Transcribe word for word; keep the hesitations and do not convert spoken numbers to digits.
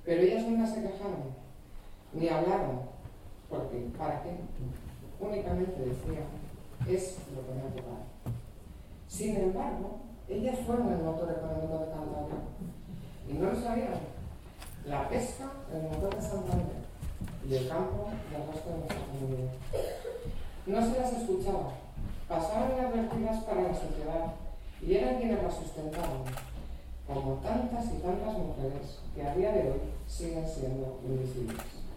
Pero ellas nunca se quejaron, ni hablaron, porque ¿para qué? Únicamente decían, es lo que me ha tocado. Sin embargo, ellas fueron el motor económico de Cantabria. Y no lo sabían. La pesca, el motor de Santander, y el campo del resto de nuestra comunidad. No se las escuchaba, pasaban inadvertidas para la sociedad y eran quienes las sustentaban, como tantas y tantas mujeres que a día de hoy siguen siendo invisibles.